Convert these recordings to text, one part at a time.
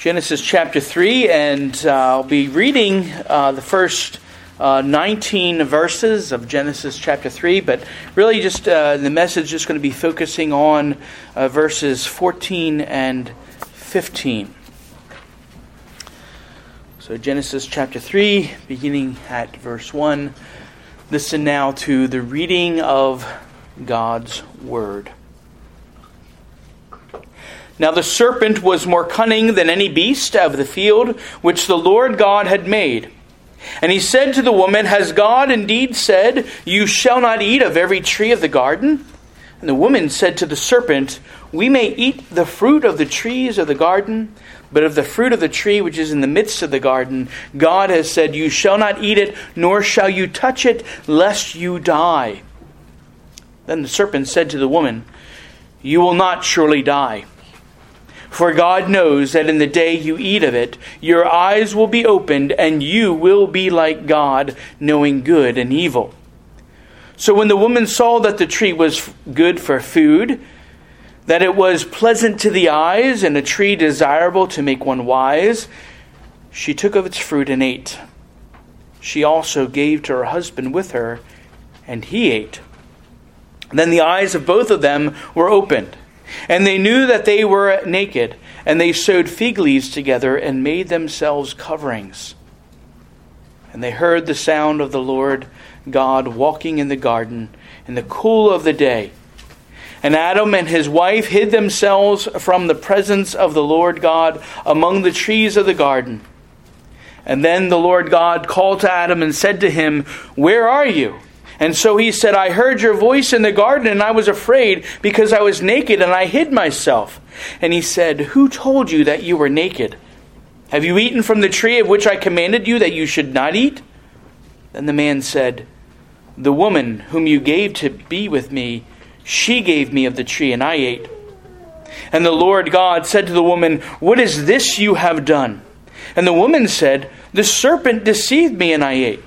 Genesis chapter 3, and I'll be reading the first 19 verses of Genesis chapter 3, but really just the message is going to be focusing on verses 14 and 15. So Genesis chapter 3, beginning at verse 1. Listen now to the reading of God's Word. Now the serpent was more cunning than any beast of the field which the Lord God had made. And he said to the woman, Has God indeed said, You shall not eat of every tree of the garden? And the woman said to the serpent, We may eat the fruit of the trees of the garden, but of the fruit of the tree which is in the midst of the garden, God has said, You shall not eat it, nor shall you touch it, lest you die. Then the serpent said to the woman, You will not surely die. For God knows that in the day you eat of it, your eyes will be opened, and you will be like God, knowing good and evil. So when the woman saw that the tree was good for food, that it was pleasant to the eyes, and a tree desirable to make one wise, she took of its fruit and ate. She also gave to her husband with her, and he ate. Then the eyes of both of them were opened, and they knew that they were naked, and they sewed fig leaves together and made themselves coverings. And they heard the sound of the Lord God walking in the garden in the cool of the day. And Adam and his wife hid themselves from the presence of the Lord God among the trees of the garden. And then the Lord God called to Adam and said to him, Where are you? And so he said, I heard your voice in the garden, and I was afraid because I was naked, and I hid myself. And he said, Who told you that you were naked? Have you eaten from the tree of which I commanded you that you should not eat? Then the man said, The woman whom you gave to be with me, she gave me of the tree, and I ate. And the Lord God said to the woman, What is this you have done? And the woman said, The serpent deceived me, and I ate.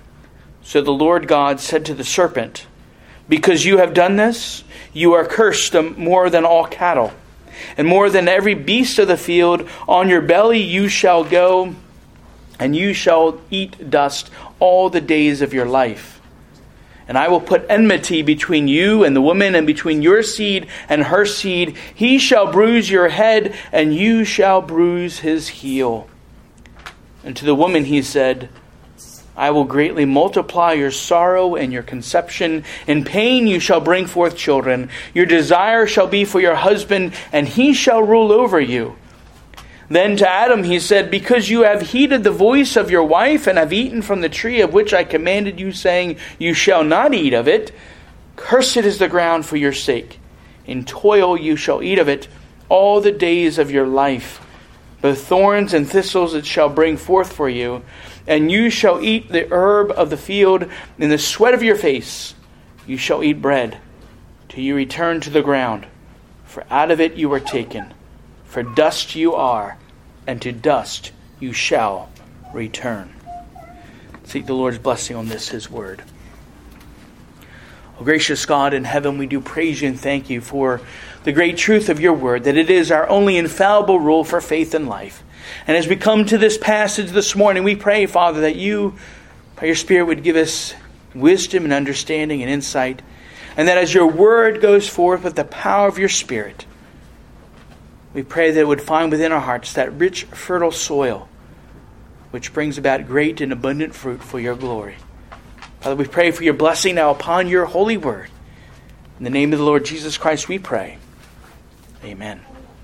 So the Lord God said to the serpent, Because you have done this, you are cursed more than all cattle, and more than every beast of the field. On your belly you shall go, and you shall eat dust all the days of your life. And I will put enmity between you and the woman, and between your seed and her seed. He shall bruise your head, and you shall bruise his heel. And to the woman he said, I will greatly multiply your sorrow and your conception. In pain you shall bring forth children. Your desire shall be for your husband, and he shall rule over you. Then to Adam he said, Because you have heeded the voice of your wife, and have eaten from the tree of which I commanded you, saying, You shall not eat of it, cursed is the ground for your sake. In toil you shall eat of it all the days of your life. Both thorns and thistles it shall bring forth for you. And you shall eat the herb of the field. In the sweat of your face you shall eat bread, till you return to the ground. For out of it you were taken. For dust you are, and to dust you shall return. Seek the Lord's blessing on this, his word. O gracious God in heaven, we do praise you and thank you for the great truth of your word, that it is our only infallible rule for faith and life. And as we come to this passage this morning, we pray, Father, that you, by your Spirit, would give us wisdom and understanding and insight. And that as your word goes forth with the power of your Spirit, we pray that it would find within our hearts that rich, fertile soil, which brings about great and abundant fruit for your glory. Father, we pray for your blessing now upon your holy word. In the name of the Lord Jesus Christ we pray. Amen.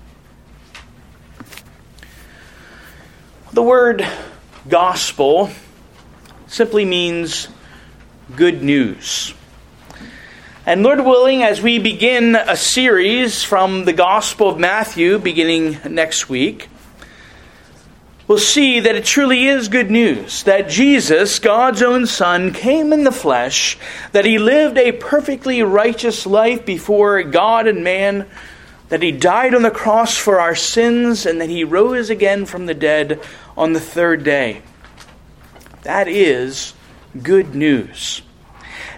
The word gospel simply means good news. And Lord willing, as we begin a series from the Gospel of Matthew beginning next week, we'll see that it truly is good news. That Jesus, God's own Son, came in the flesh, that he lived a perfectly righteous life before God and man, that he died on the cross for our sins, and that he rose again from the dead on the third day. That is good news.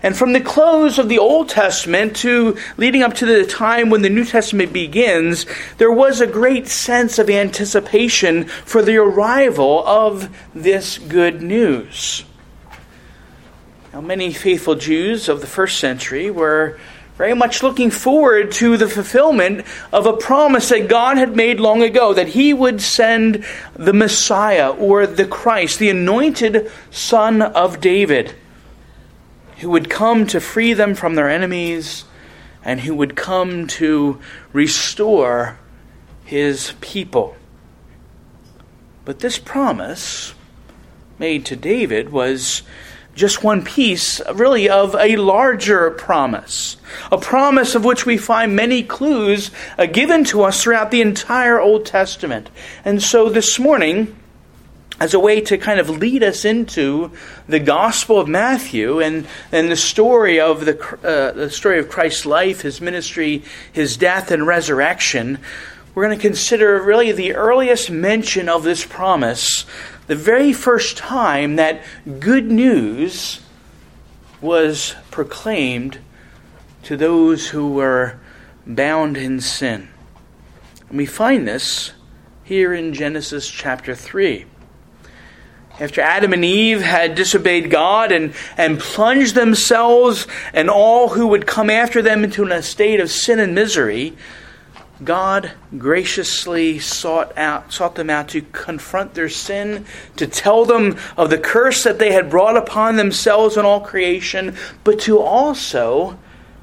And from the close of the Old Testament to leading up to the time when the New Testament begins, there was a great sense of anticipation for the arrival of this good news. Now, many faithful Jews of the first century were very much looking forward to the fulfillment of a promise that God had made long ago, that He would send the Messiah, or the Christ, the anointed Son of David, who would come to free them from their enemies and who would come to restore His people. But this promise made to David was just one piece, really, of a larger promise. A promise of which we find many clues given to us throughout the entire Old Testament. And so this morning, as a way to kind of lead us into the Gospel of Matthew and the story of the story of Christ's life, His ministry, His death and resurrection, we're going to consider really the earliest mention of this promise, the very first time that good news was proclaimed to those who were bound in sin. And we find this here in Genesis chapter 3. After Adam and Eve had disobeyed God and plunged themselves and all who would come after them into a state of sin and misery, God graciously sought them out to confront their sin, to tell them of the curse that they had brought upon themselves and all creation, but to also,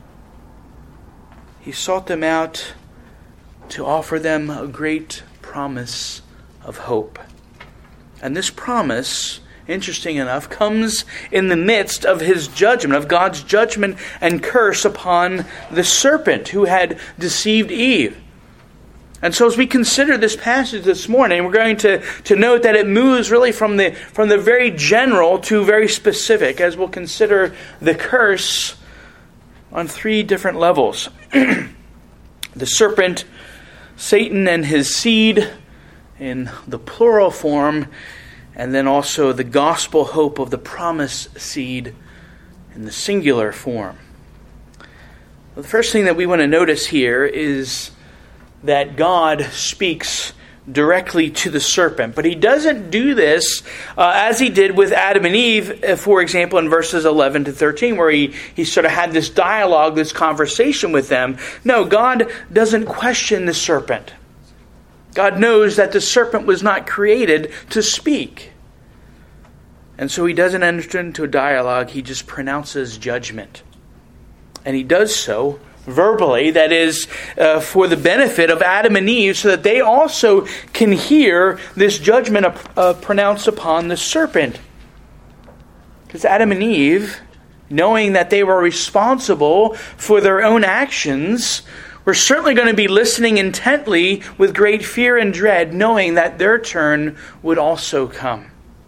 He sought them out to offer them a great promise of hope. And this promise, interesting enough, comes in the midst of His judgment, of God's judgment and curse upon the serpent who had deceived Eve. And so as we consider this passage this morning, we're going to note that it moves really from the very general to very specific, as we'll consider the curse on three different levels. The serpent, Satan and his seed in the plural form, and then also the gospel hope of the promised seed in the singular form. Well, the first thing that we want to notice here is that God speaks directly to the serpent. But He doesn't do this as He did with Adam and Eve, for example, in verses 11 to 13, where he sort of had this dialogue, this conversation with them. No, God doesn't question the serpent. God knows that the serpent was not created to speak. And so He doesn't enter into a dialogue. He just pronounces judgment. And He does so verbally, that is, for the benefit of Adam and Eve, so that they also can hear this judgment pronounced upon the serpent. Because Adam and Eve, knowing that they were responsible for their own actions, were certainly going to be listening intently with great fear and dread, knowing that their turn would also come.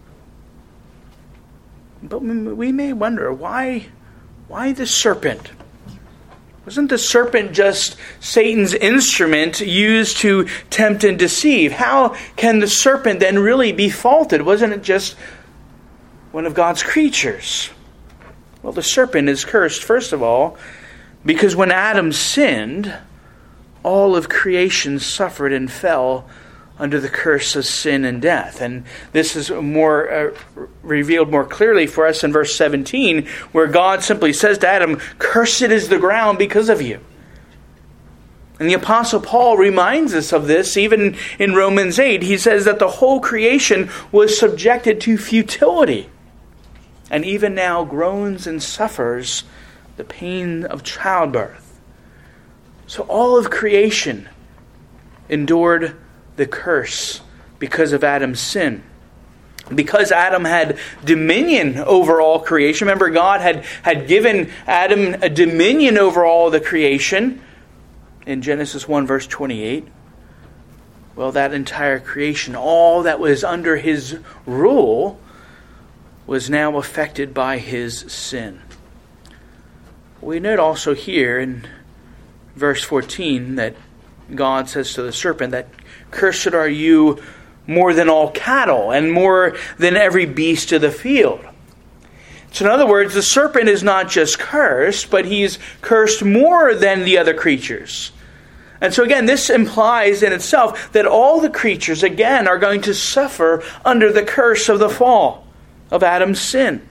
But we may wonder, why the serpent? Wasn't the serpent just Satan's instrument used to tempt and deceive? How can the serpent then really be faulted? Wasn't it just one of God's creatures? Well, the serpent is cursed, first of all, because when Adam sinned, all of creation suffered and fell under the curse of sin and death. And this is revealed more clearly for us in verse 17, where God simply says to Adam, "Cursed is the ground because of you." And the Apostle Paul reminds us of this even in Romans 8. He says that the whole creation was subjected to futility, and even now groans and suffers the pain of childbirth. So all of creation endured the curse because of Adam's sin. Because Adam had dominion over all creation. Remember, God had given Adam a dominion over all the creation in Genesis 1 verse 28. Well, that entire creation, all that was under His rule, was now affected by His sin. We note also here in verse 14 that God says to the serpent that cursed are you more than all cattle and more than every beast of the field. So in other words, the serpent is not just cursed, but he's cursed more than the other creatures. And so again, this implies in itself that all the creatures, again, are going to suffer under the curse of the fall, of Adam's sin.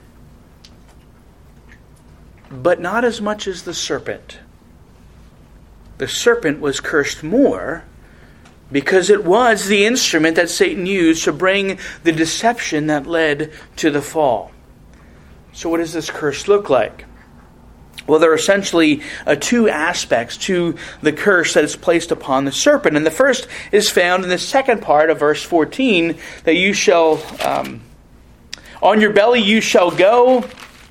But not as much as the serpent. The serpent was cursed more because it was the instrument that Satan used to bring the deception that led to the fall. So what does this curse look like? Well, there are essentially two aspects to the curse that is placed upon the serpent. And the first is found in the second part of verse 14, that you shall, on your belly you shall go,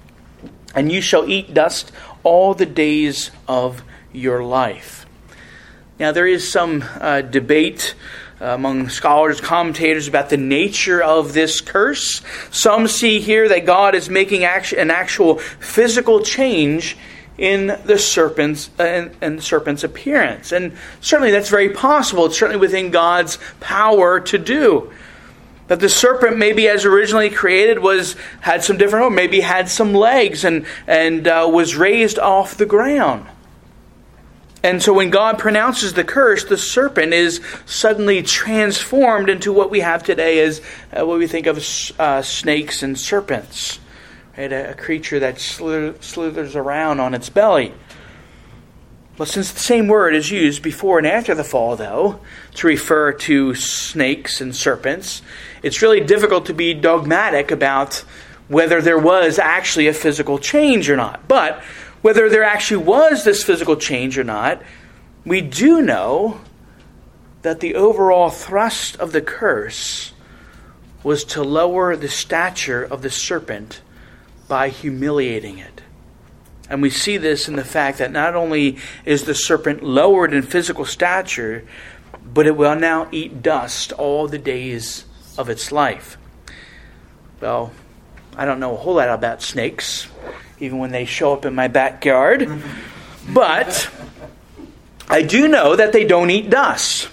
and you shall eat dust all the days of your life. Now, there is some debate among scholars, commentators, about the nature of this curse. Some see here that God is making an actual physical change in the serpent's and the serpent's appearance, and certainly that's very possible. It's certainly within God's power to do. That the serpent, maybe as originally created, had some different, maybe had some legs and was raised off the ground. And so when God pronounces the curse, the serpent is suddenly transformed into what we have today as what we think of as snakes and serpents. Right? A creature that slithers around on its belly. Well, since the same word is used before and after the fall, though, to refer to snakes and serpents, it's really difficult to be dogmatic about whether there was actually a physical change or not. But whether there actually was this physical change or not, we do know that the overall thrust of the curse was to lower the stature of the serpent by humiliating it. And we see this in the fact that not only is the serpent lowered in physical stature, but it will now eat dust all the days of its life. Well, I don't know a whole lot about snakes, even when they show up in my backyard. But I do know that they don't eat dust.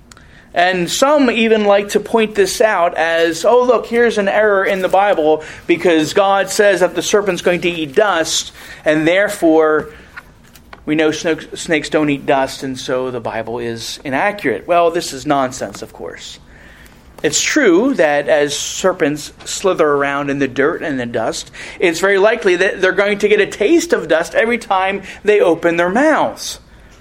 And some even like to point this out as, oh, look, here's an error in the Bible because God says that the serpent's going to eat dust, and therefore we know snakes don't eat dust, and so the Bible is inaccurate. Well, this is nonsense, of course. It's true that as serpents slither around in the dirt and the dust, it's very likely that they're going to get a taste of dust every time they open their mouths.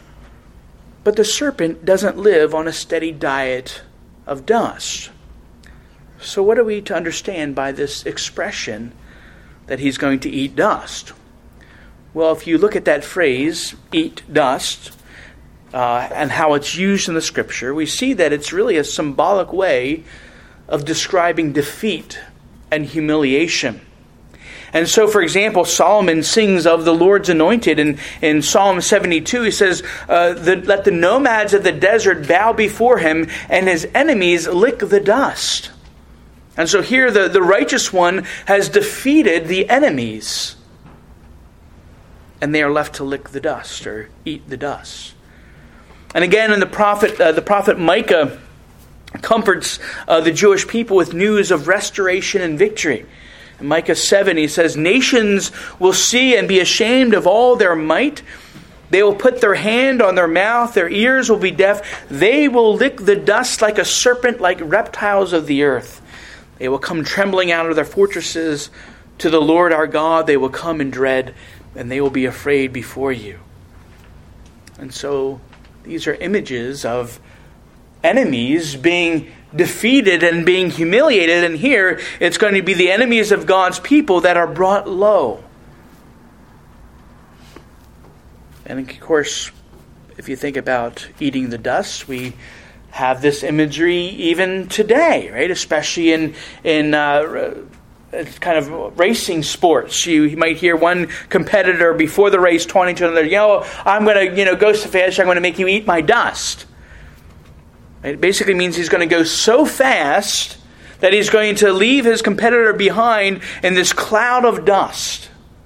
But the serpent doesn't live on a steady diet of dust. So what are we to understand by this expression that he's going to eat dust? Well, if you look at that phrase, eat dust, and how it's used in the Scripture, we see that it's really a symbolic way of describing defeat and humiliation. And so, for example, Solomon sings of the Lord's anointed. In Psalm 72, he says, let the nomads of the desert bow before him, and his enemies lick the dust. And so here the righteous one has defeated the enemies, and they are left to lick the dust or eat the dust. And again, in the prophet Micah comforts the Jewish people with news of restoration and victory. In Micah 7, he says, nations will see and be ashamed of all their might. They will put their hand on their mouth. Their ears will be deaf. They will lick the dust like a serpent, like reptiles of the earth. They will come trembling out of their fortresses. To the Lord our God they will come in dread, and they will be afraid before you. And so these are images of enemies being defeated and being humiliated. And here it's going to be the enemies of God's people that are brought low. And of course, if you think about eating the dust, we have this imagery even today, right? Especially in kind of racing sports. You might hear one competitor before the race taunting to another, I'm going to go so fast, I'm going to make you eat my dust. It basically means he's going to go so fast that he's going to leave his competitor behind in this cloud of dust.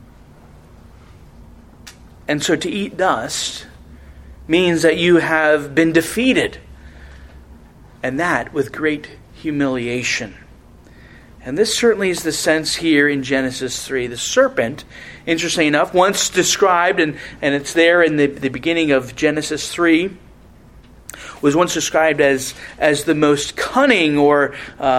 And so to eat dust means that you have been defeated, and that with great humiliation. And this certainly is the sense here in Genesis 3. The serpent, interestingly enough, once described, and it's there in the beginning of Genesis 3, was once described as the most cunning or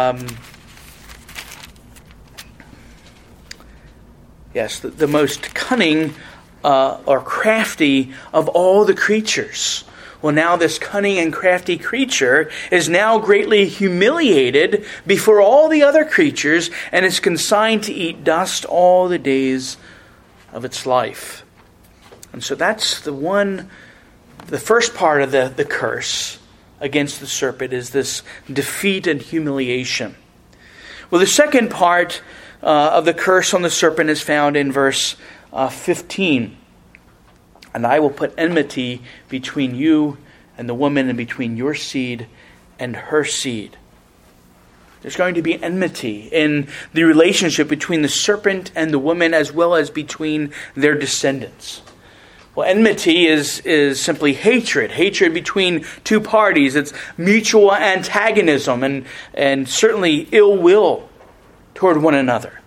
the most cunning or crafty of all the creatures. Well, now this cunning and crafty creature is now greatly humiliated before all the other creatures and is consigned to eat dust all the days of its life. And so that's the first part of the curse against the serpent is this defeat and humiliation. Well, the second part of the curse on the serpent is found in verse 15. And I will put enmity between you and the woman, and between your seed and her seed. There's going to be enmity in the relationship between the serpent and the woman, as well as between their descendants. Well, enmity is simply hatred. Hatred between two parties. It's mutual antagonism and certainly ill will toward one another.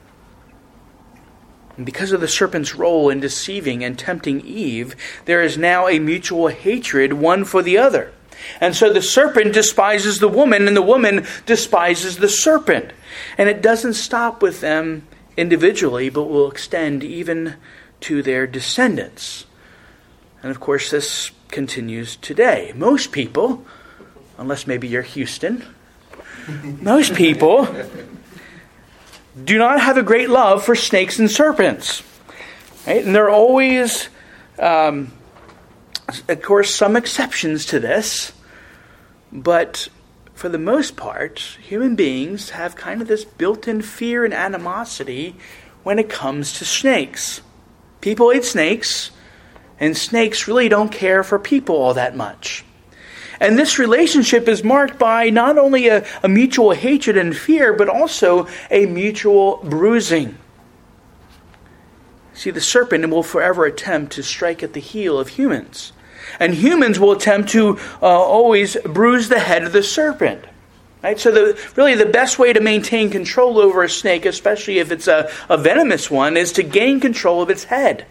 And because of the serpent's role in deceiving and tempting Eve, there is now a mutual hatred one for the other. And so the serpent despises the woman, and the woman despises the serpent. And it doesn't stop with them individually, but will extend even to their descendants. And of course, this continues today. Most people, unless maybe you're Houston, most people do not have a great love for snakes and serpents. Right? And there are always, of course, some exceptions to this. But for the most part, human beings have kind of this built-in fear and animosity when it comes to snakes. People eat snakes, and snakes really don't care for people all that much. And this relationship is marked by not only a mutual hatred and fear, but also a mutual bruising. See, the serpent will forever attempt to strike at the heel of humans. And humans will attempt to always bruise the head of the serpent. Right? So the best way to maintain control over a snake, especially if it's a venomous one, is to gain control of its head.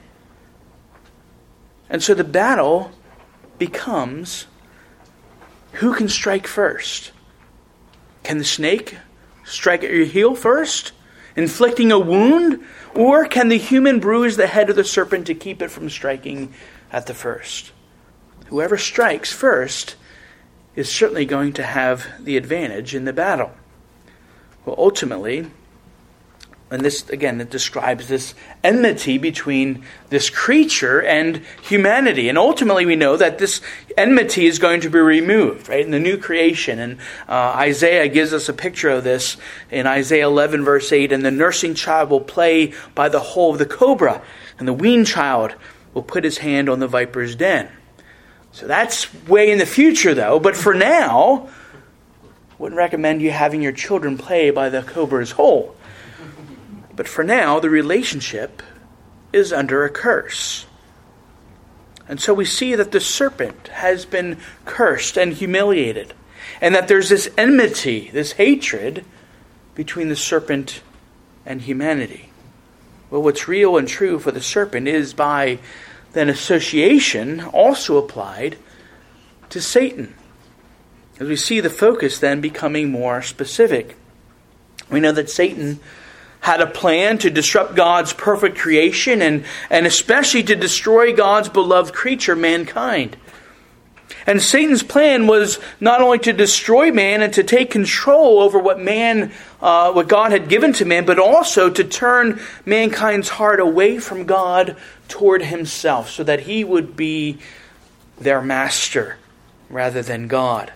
And so the battle becomes, who can strike first? Can the snake strike at your heel first, inflicting a wound? Or can the human bruise the head of the serpent to keep it from striking at the first? Whoever strikes first is certainly going to have the advantage in the battle. Well, ultimately, and this, again, it describes this enmity between this creature and humanity. And ultimately we know that this enmity is going to be removed, right, in the new creation. And Isaiah gives us a picture of this in Isaiah 11, verse 8. And the nursing child will play by the hole of the cobra, and the weaned child will put his hand on the viper's den. So that's way in the future, though. But for now, I wouldn't recommend you having your children play by the cobra's hole. But for now, the relationship is under a curse. And so we see that the serpent has been cursed and humiliated. And that there's this enmity, this hatred between the serpent and humanity. Well, what's real and true for the serpent is by then association also applied to Satan. As we see the focus then becoming more specific. We know that Satan had a plan to disrupt God's perfect creation and especially to destroy God's beloved creature, mankind. And Satan's plan was not only to destroy man and to take control over what God had given to man, but also to turn mankind's heart away from God toward himself, so that he would be their master rather than God.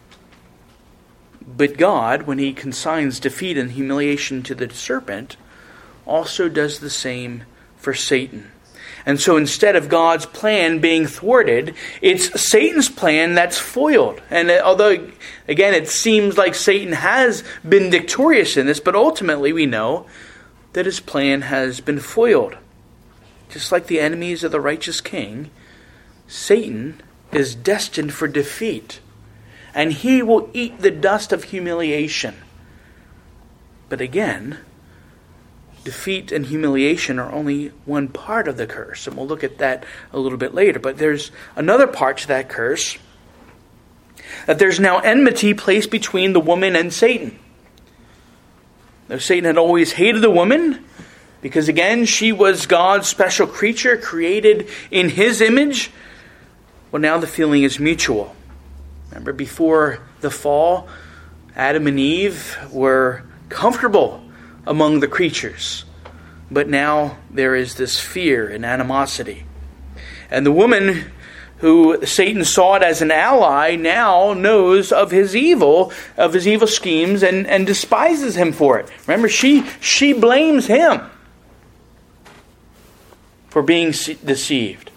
But God, when he consigns defeat and humiliation to the serpent, also does the same for Satan. And so instead of God's plan being thwarted, it's Satan's plan that's foiled. And although, again, it seems like Satan has been victorious in this, but ultimately we know that his plan has been foiled. Just like the enemies of the righteous king, Satan is destined for defeat. And he will eat the dust of humiliation. But again, defeat and humiliation are only one part of the curse. And we'll look at that a little bit later. But there's another part to that curse. That there's now enmity placed between the woman and Satan. Though Satan had always hated the woman, because again, she was God's special creature created in His image. Well, now the feeling is mutual. Remember, before the fall, Adam and Eve were comfortable among the creatures. But now there is this fear and animosity. And the woman who Satan saw it as an ally now knows of his evil schemes and despises him for it. Remember, she blames him for being deceived.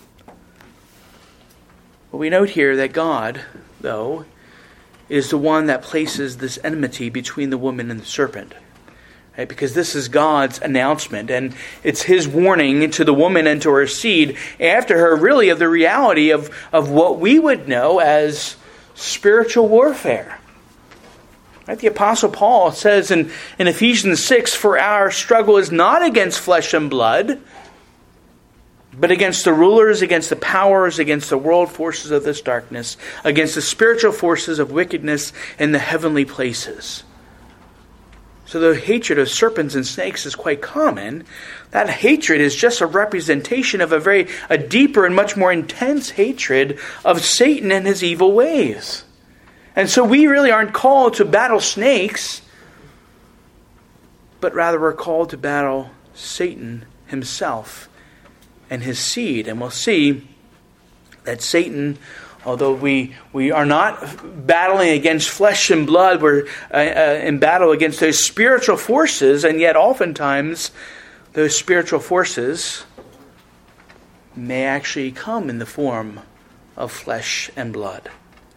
But we note here that God, though, is the one that places this enmity between the woman and the serpent. Right? Because this is God's announcement, and it's His warning to the woman and to her seed after her, really, of the reality of what we would know as spiritual warfare. Right? The Apostle Paul says in Ephesians 6, "For our struggle is not against flesh and blood, but against the rulers, against the powers, against the world forces of this darkness, against the spiritual forces of wickedness in the heavenly places." So the hatred of serpents and snakes is quite common. That hatred is just a representation of a deeper and much more intense hatred of Satan and his evil ways. And so we really aren't called to battle snakes, but rather we're called to battle Satan himself and his seed. And we'll see that Satan, although we are not battling against flesh and blood, we're in battle against those spiritual forces, and yet oftentimes those spiritual forces may actually come in the form of flesh and blood.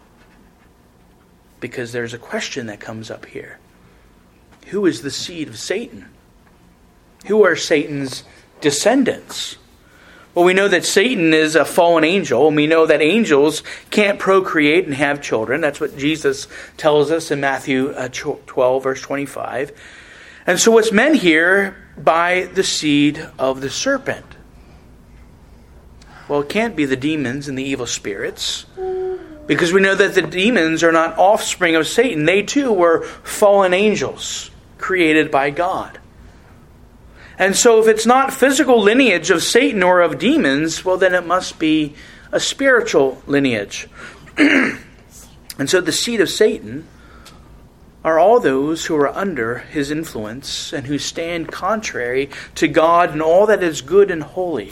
Because there's a question that comes up here. Who is the seed of Satan? Who are Satan's descendants? Well, we know that Satan is a fallen angel, and we know that angels can't procreate and have children. That's what Jesus tells us in Matthew 12, verse 25. And so what's meant here by the seed of the serpent? Well, it can't be the demons and the evil spirits, because we know that the demons are not offspring of Satan. They too were fallen angels created by God. And so if it's not physical lineage of Satan or of demons, well, then it must be a spiritual lineage. And so the seed of Satan are all those who are under his influence and who stand contrary to God and all that is good and holy.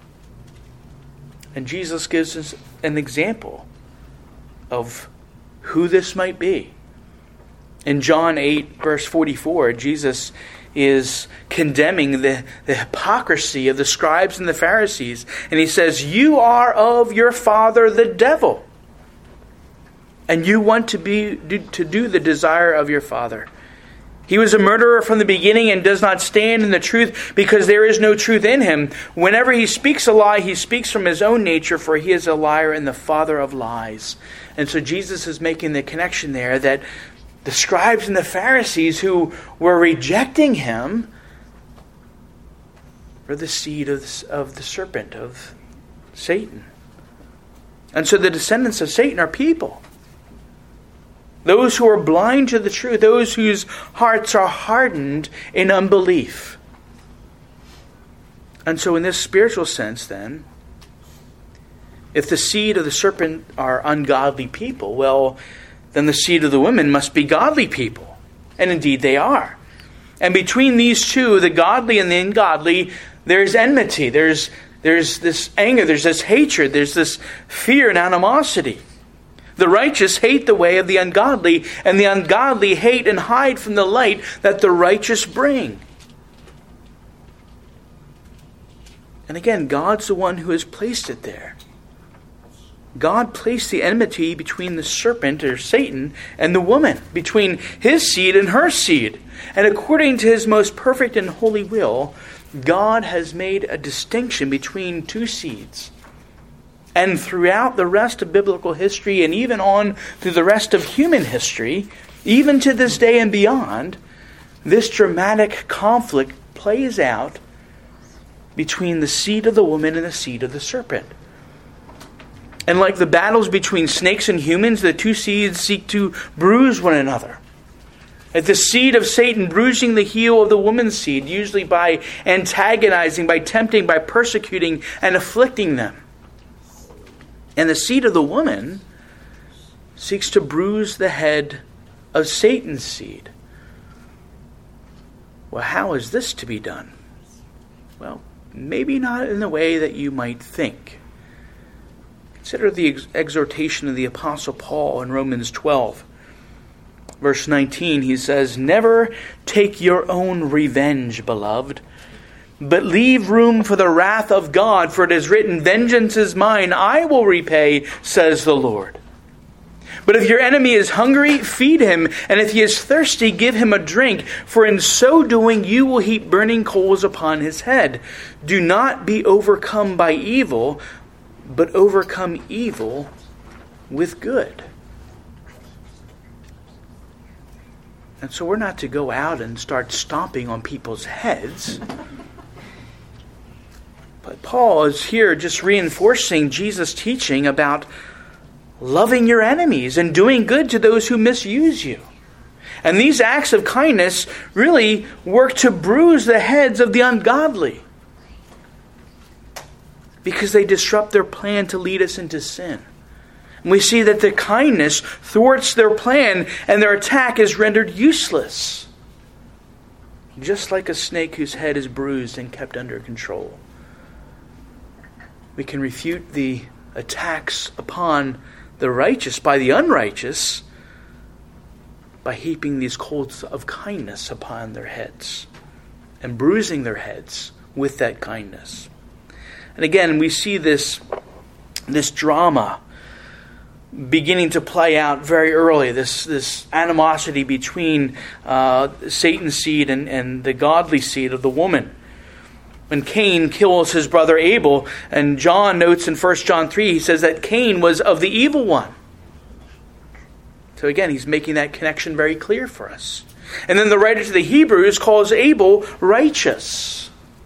And Jesus gives us an example of who this might be. In John 8, verse 44, Jesus is condemning the hypocrisy of the scribes and the Pharisees. And he says, "You are of your father the devil, and you want to do the desire of your father. He was a murderer from the beginning and does not stand in the truth, because there is no truth in him. Whenever he speaks a lie, he speaks from his own nature, for he is a liar and the father of lies." And so Jesus is making the connection there that the scribes and the Pharisees who were rejecting him were the seed of the serpent, of Satan. And so the descendants of Satan are people. Those who are blind to the truth, those whose hearts are hardened in unbelief. And so in this spiritual sense then, if the seed of the serpent are ungodly people, well, then the seed of the woman must be godly people. And indeed they are. And between these two, the godly and the ungodly, there's enmity, there's this anger, there's this hatred, there's this fear and animosity. The righteous hate the way of the ungodly, and the ungodly hate and hide from the light that the righteous bring. And again, God's the one who has placed it there. God placed the enmity between the serpent, or Satan, and the woman, between his seed and her seed. And according to his most perfect and holy will, God has made a distinction between two seeds. And throughout the rest of biblical history, and even on through the rest of human history, even to this day and beyond, this dramatic conflict plays out between the seed of the woman and the seed of the serpent. And like the battles between snakes and humans, the two seeds seek to bruise one another. At the seed of Satan bruising the heel of the woman's seed, usually by antagonizing, by tempting, by persecuting and afflicting them. And the seed of the woman seeks to bruise the head of Satan's seed. Well, how is this to be done? Well, maybe not in the way that you might think. Consider the exhortation of the Apostle Paul in Romans 12. Verse 19, he says, "Never take your own revenge, beloved, but leave room for the wrath of God, for it is written, 'Vengeance is mine, I will repay,' says the Lord. But if your enemy is hungry, feed him, and if he is thirsty, give him a drink, for in so doing you will heap burning coals upon his head. Do not be overcome by evil, but overcome evil with good." And so we're not to go out and start stomping on people's heads. But Paul is here just reinforcing Jesus' teaching about loving your enemies and doing good to those who misuse you. And these acts of kindness really work to bruise the heads of the ungodly, because they disrupt their plan to lead us into sin. And we see that the kindness thwarts their plan and their attack is rendered useless. Just like a snake whose head is bruised and kept under control. We can refute the attacks upon the righteous by the unrighteous by heaping these coals of kindness upon their heads and bruising their heads with that kindness. And again, we see this drama beginning to play out very early, this animosity between Satan's seed and the godly seed of the woman. When Cain kills his brother Abel, and John notes in 1 John 3, he says that Cain was of the evil one. So again, he's making that connection very clear for us. And then the writer to the Hebrews calls Abel righteous.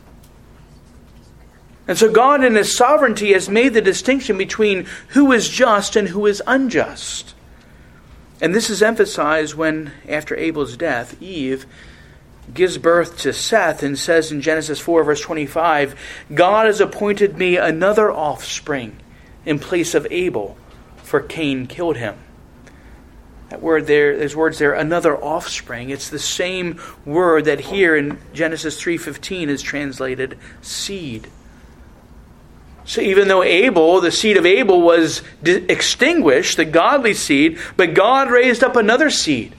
And so God in His sovereignty has made the distinction between who is just and who is unjust. And this is emphasized when, after Abel's death, Eve gives birth to Seth and says in Genesis 4, verse 25, "God has appointed me another offspring in place of Abel, for Cain killed him." That word there, there's words there, another offspring. It's the same word that here in Genesis 3:15 is translated seed. So even though Abel, the seed of Abel, was extinguished, the godly seed, but God raised up another seed.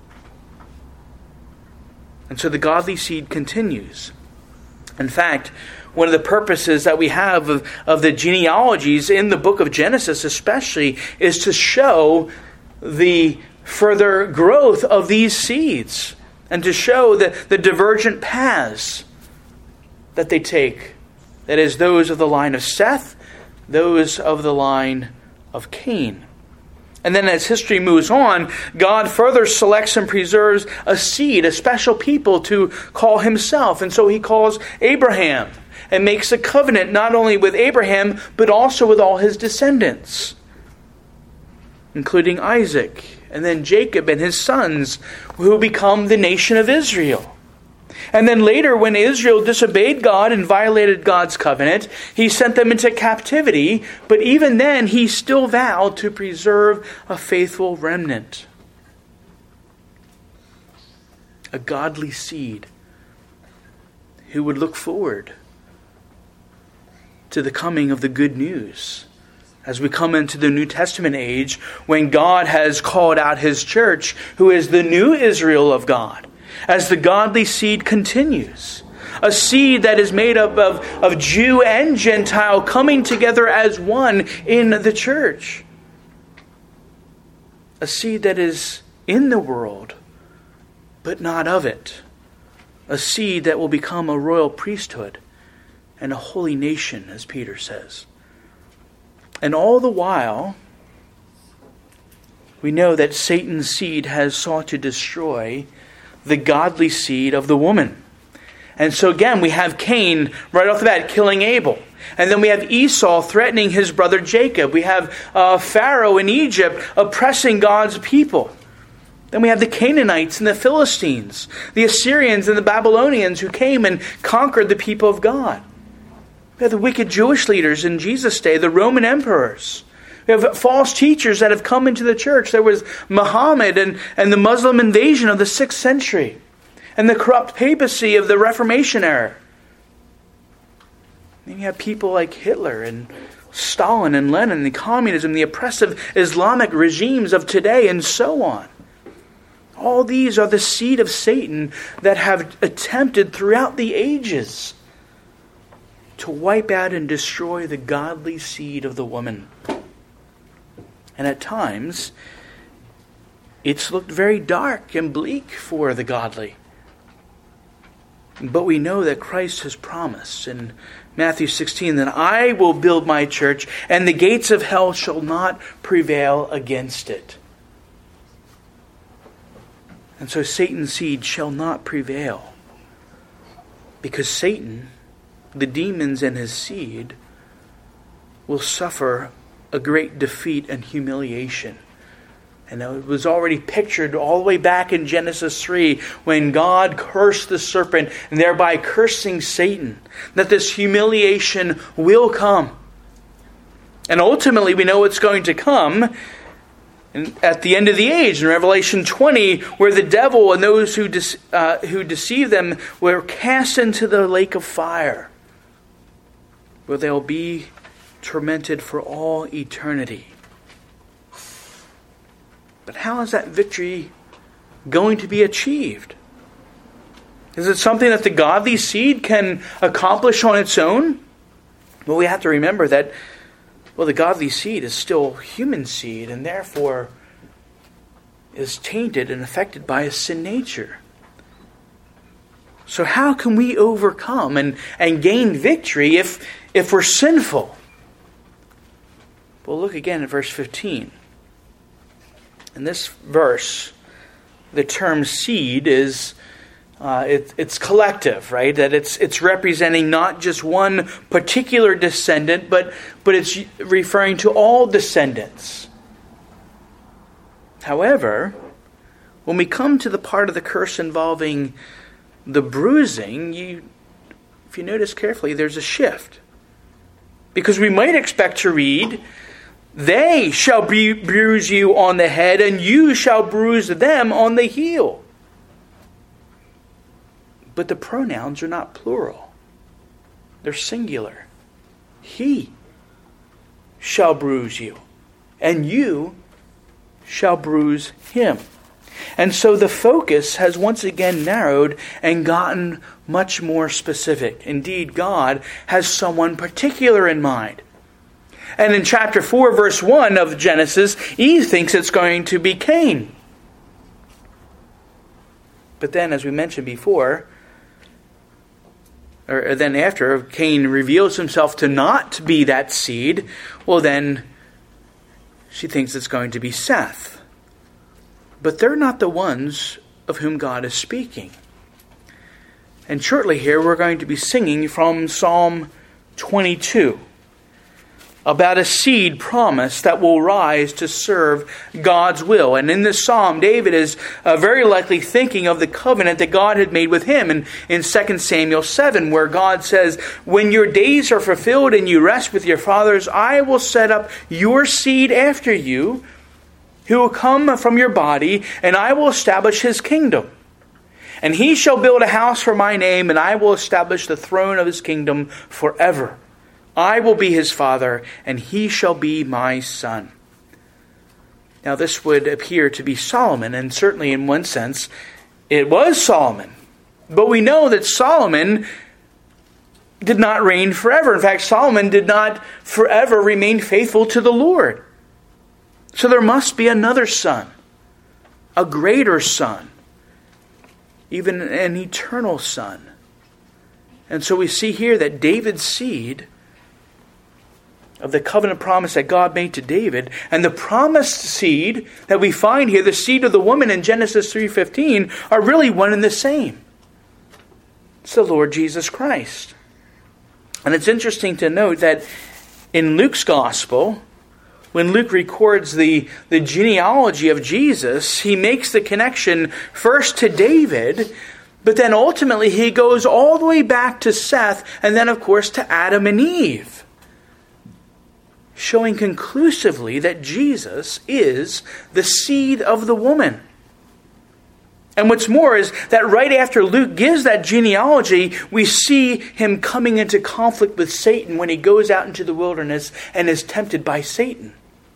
And so the godly seed continues. In fact, one of the purposes that we have of the genealogies in the book of Genesis especially is to show the further growth of these seeds and to show the divergent paths that they take. That is, those of the line of Seth, those of the line of Cain. And then as history moves on, God further selects and preserves a seed, a special people to call Himself. And so He calls Abraham and makes a covenant not only with Abraham, but also with all his descendants, including Isaac, and then Jacob and his sons, who become the nation of Israel. And then later, when Israel disobeyed God and violated God's covenant, He sent them into captivity. But even then, He still vowed to preserve a faithful remnant. A godly seed who would look forward to the coming of the good news. As we come into the New Testament age, when God has called out His church, who is the new Israel of God, as the godly seed continues. A seed that is made up of Jew and Gentile coming together as one in the church. A seed that is in the world, but not of it. A seed that will become a royal priesthood and a holy nation, as Peter says. And all the while, we know that Satan's seed has sought to destroy the godly seed of the woman. And so again, we have Cain right off the bat killing Abel. And then we have Esau threatening his brother Jacob. We have Pharaoh in Egypt oppressing God's people. Then we have the Canaanites and the Philistines, the Assyrians and the Babylonians who came and conquered the people of God. We have the wicked Jewish leaders in Jesus' day, the Roman emperors. We have false teachers that have come into the church. There was Muhammad and the Muslim invasion of the 6th century and the corrupt papacy of the Reformation era. And you have people like Hitler and Stalin and Lenin, the communism, the oppressive Islamic regimes of today, and so on. All these are the seed of Satan that have attempted throughout the ages to wipe out and destroy the godly seed of the woman. And at times, it's looked very dark and bleak for the godly. But we know that Christ has promised in Matthew 16 that I will build my church and the gates of hell shall not prevail against it. And so Satan's seed shall not prevail. Because Satan, the demons and his seed, will suffer a great defeat and humiliation. And it was already pictured all the way back in Genesis 3 when God cursed the serpent and thereby cursing Satan. That this humiliation will come. And ultimately we know it's going to come at the end of the age in Revelation 20, where the devil and those who deceive them were cast into the lake of fire, where they'll be tormented for all eternity. But how is that victory going to be achieved? Is it something that the godly seed can accomplish on its own? Well, we have to remember that the godly seed is still human seed and therefore is tainted and affected by a sin nature. So how can we overcome and gain victory if we're sinful? Well, look again at verse 15. In this verse, the term seed is it's collective, right? That it's representing not just one particular descendant, but it's referring to all descendants. However, when we come to the part of the curse involving the bruising, if you notice carefully, there's a shift. Because we might expect to read, they shall bruise you on the head, and you shall bruise them on the heel. But the pronouns are not plural. They're singular. He shall bruise you, and you shall bruise him. And so the focus has once again narrowed and gotten much more specific. Indeed, God has someone particular in mind. And in chapter 4, verse 1 of Genesis, Eve thinks it's going to be Cain. But then, as we mentioned before, or then after Cain reveals himself to not be that seed, well then she thinks it's going to be Seth. But they're not the ones of whom God is speaking. And shortly here we're going to be singing from Psalm 22 about a seed promise that will rise to serve God's will. And in this psalm, David is very likely thinking of the covenant that God had made with him in 2 Samuel 7, where God says, when your days are fulfilled and you rest with your fathers, I will set up your seed after you, who will come from your body, and I will establish his kingdom. And he shall build a house for my name, and I will establish the throne of his kingdom forever. I will be his father, and he shall be my son. Now this would appear to be Solomon, and certainly in one sense, it was Solomon. But we know that Solomon did not reign forever. In fact, Solomon did not forever remain faithful to the Lord. So there must be another son, a greater son, even an eternal son. And so we see here that David's seed of the covenant promise that God made to David, and the promised seed that we find here, the seed of the woman in Genesis 3:15, are really one and the same. It's the Lord Jesus Christ. And it's interesting to note that in Luke's gospel, when Luke records the genealogy of Jesus, he makes the connection first to David, but then ultimately he goes all the way back to Seth, and then of course to Adam and Eve, showing conclusively that Jesus is the seed of the woman. And what's more is that right after Luke gives that genealogy, we see him coming into conflict with Satan when he goes out into the wilderness and is tempted by Satan.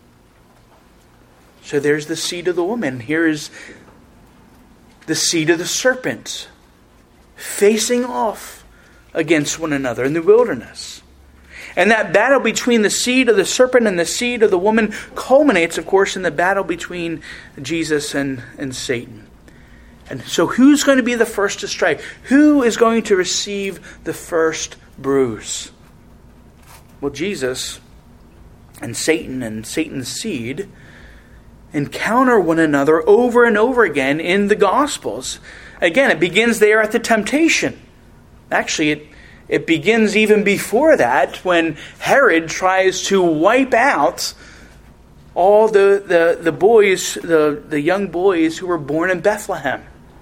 So there's the seed of the woman. Here is the seed of the serpent facing off against one another in the wilderness. And that battle between the seed of the serpent and the seed of the woman culminates, of course, in the battle between Jesus and Satan. And so who's going to be the first to strike? Who is going to receive the first bruise? Well, Jesus and Satan's seed encounter one another over and over again in the Gospels. Again, it begins there at the temptation. Actually, it begins even before that when Herod tries to wipe out all the boys, the young boys who were born in Bethlehem.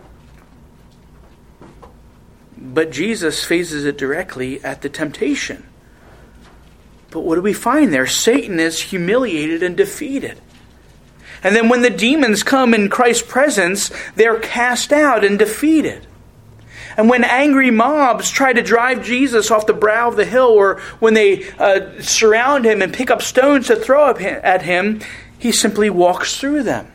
But Jesus faces it directly at the temptation. But what do we find there? Satan is humiliated and defeated. And then when the demons come in Christ's presence, they're cast out and defeated. And when angry mobs try to drive Jesus off the brow of the hill, or when they surround him and pick up stones to throw at him, he simply walks through them.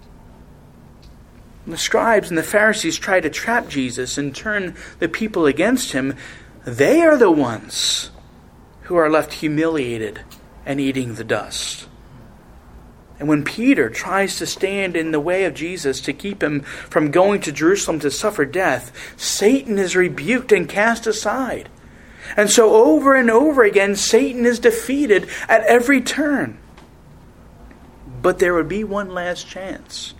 And the scribes and the Pharisees try to trap Jesus and turn the people against him. They are the ones who are left humiliated and eating the dust. And when Peter tries to stand in the way of Jesus to keep him from going to Jerusalem to suffer death, Satan is rebuked and cast aside. And so over and over again, Satan is defeated at every turn. But there would be one last chance.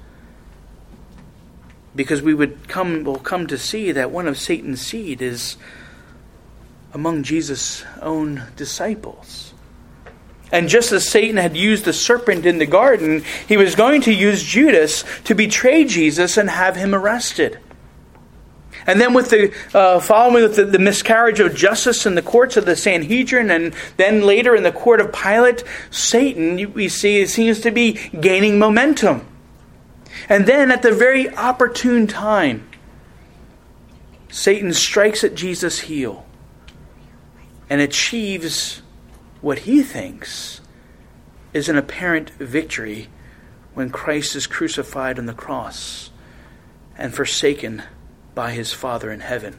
Because we'll come to see that one of Satan's seed is among Jesus' own disciples. And just as Satan had used the serpent in the garden, he was going to use Judas to betray Jesus and have him arrested. And then with following with the miscarriage of justice in the courts of the Sanhedrin, and then later in the court of Pilate, Satan, we see, seems to be gaining momentum. And then at the very opportune time, Satan strikes at Jesus' heel and achieves what he thinks is an apparent victory when Christ is crucified on the cross and forsaken by his Father in heaven.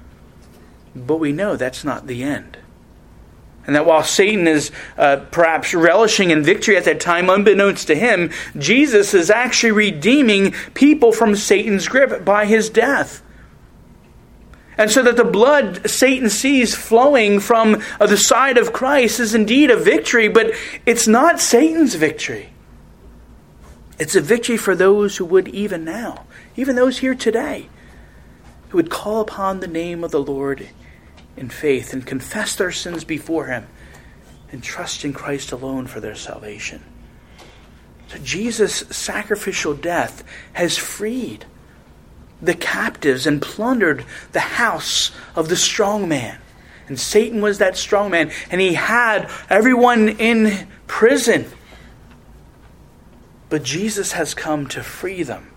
But we know that's not the end. And that while Satan is perhaps relishing in victory at that time, unbeknownst to him, Jesus is actually redeeming people from Satan's grip by his death. And so that the blood Satan sees flowing from the side of Christ is indeed a victory, but it's not Satan's victory. It's a victory for those who would even now, even those here today, who would call upon the name of the Lord in faith and confess their sins before him and trust in Christ alone for their salvation. So Jesus' sacrificial death has freed the captives and plundered the house of the strong man. And Satan was that strong man, and he had everyone in prison. But Jesus has come to free them.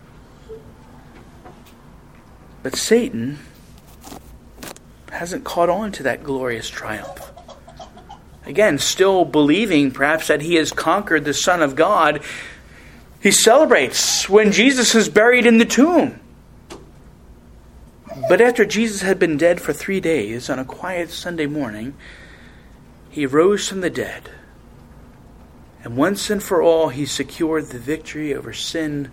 But Satan hasn't caught on to that glorious triumph. Again, still believing perhaps that he has conquered the Son of God, he celebrates when Jesus is buried in the tomb. But after Jesus had been dead for 3 days, on a quiet Sunday morning, he rose from the dead. And once and for all, he secured the victory over sin,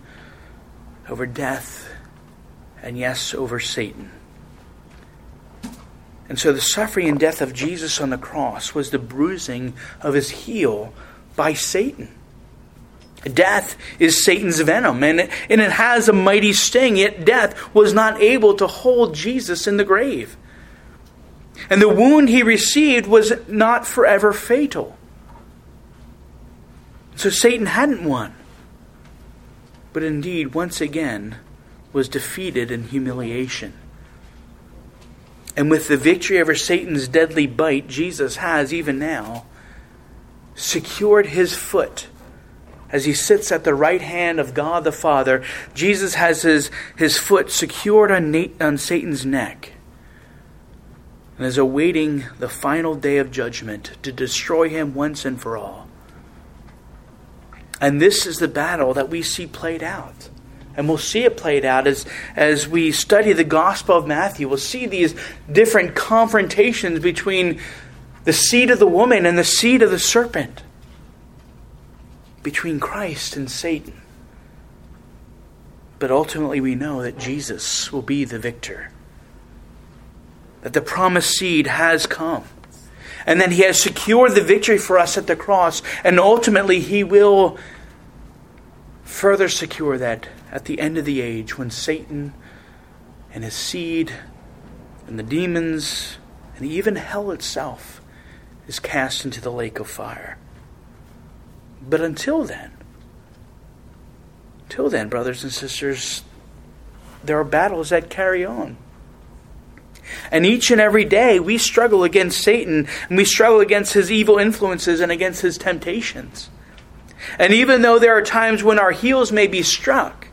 over death, and yes, over Satan. And so the suffering and death of Jesus on the cross was the bruising of his heel by Satan. Death is Satan's venom, and it has a mighty sting, yet death was not able to hold Jesus in the grave. And the wound he received was not forever fatal. So Satan hadn't won, but indeed once again was defeated in humiliation. And with the victory over Satan's deadly bite, Jesus has, even now, secured his foot. As he sits at the right hand of God the Father, Jesus has his foot secured on Satan's neck and is awaiting the final day of judgment to destroy him once and for all. And this is the battle that we see played out. And we'll see it played out as we study the Gospel of Matthew. We'll see these different confrontations between the seed of the woman and the seed of the serpent, between Christ and Satan. But ultimately we know that Jesus will be the victor, that the promised seed has come, and that he has secured the victory for us at the cross, and ultimately he will further secure that at the end of the age, when Satan and his seed and the demons and even hell itself is cast into the lake of fire. But until then, brothers and sisters, there are battles that carry on. And each and every day we struggle against Satan, and we struggle against his evil influences and against his temptations. And even though there are times when our heels may be struck,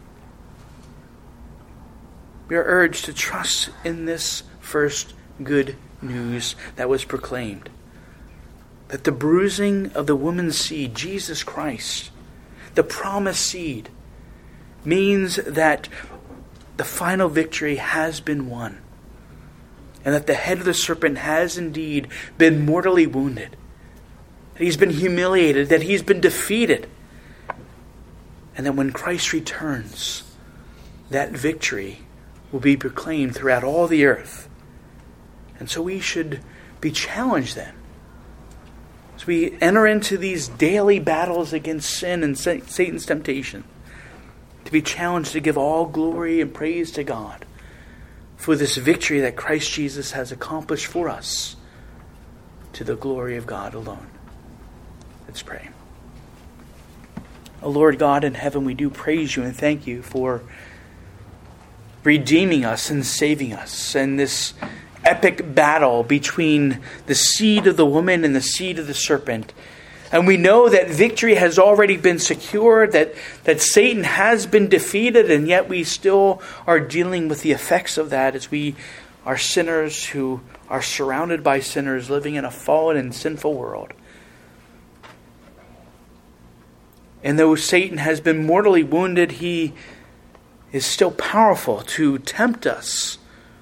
we are urged to trust in this first good news that was proclaimed. That the bruising of the woman's seed, Jesus Christ, the promised seed, means that the final victory has been won. And that the head of the serpent has indeed been mortally wounded. That he's been humiliated, that he's been defeated. And that when Christ returns, that victory will be proclaimed throughout all the earth. And so we should be challenged then, as we enter into these daily battles against sin and Satan's temptation, to be challenged to give all glory and praise to God for this victory that Christ Jesus has accomplished for us, to the glory of God alone. Let's pray. O Lord God in heaven, we do praise you and thank you for redeeming us and saving us, and this epic battle between the seed of the woman and the seed of the serpent. And we know that victory has already been secured, that Satan has been defeated, and yet we still are dealing with the effects of that as we are sinners who are surrounded by sinners living in a fallen and sinful world. And though Satan has been mortally wounded, he is still powerful to tempt us,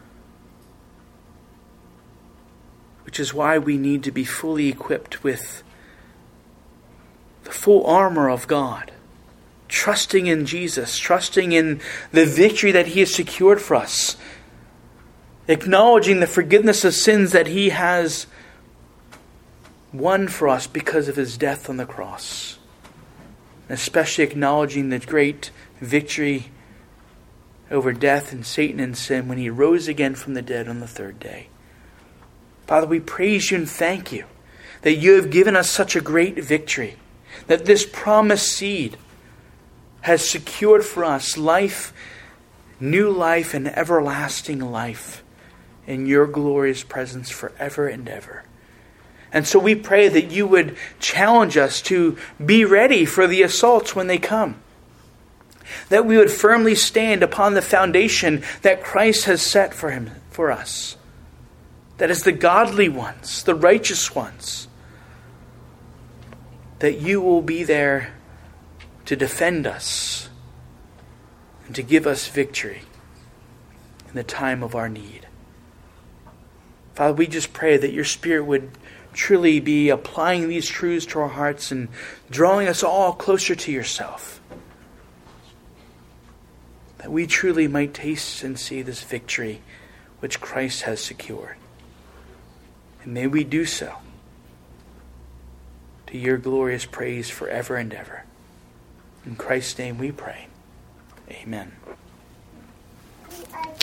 which is why we need to be fully equipped with the full armor of God, trusting in Jesus, trusting in the victory that he has secured for us, acknowledging the forgiveness of sins that he has won for us because of his death on the cross, and especially acknowledging the great victory over death and Satan and sin when he rose again from the dead on the third day. Father, we praise you and thank you that you have given us such a great victory, that this promised seed has secured for us life, new life, and everlasting life in your glorious presence forever and ever. And so we pray that you would challenge us to be ready for the assaults when they come. That we would firmly stand upon the foundation that Christ has set for us. That is the godly ones, the righteous ones. That you will be there to defend us and to give us victory in the time of our need. Father, we just pray that your Spirit would truly be applying these truths to our hearts and drawing us all closer to yourself. That we truly might taste and see this victory which Christ has secured. And may we do so to your glorious praise forever and ever. In Christ's name we pray. Amen.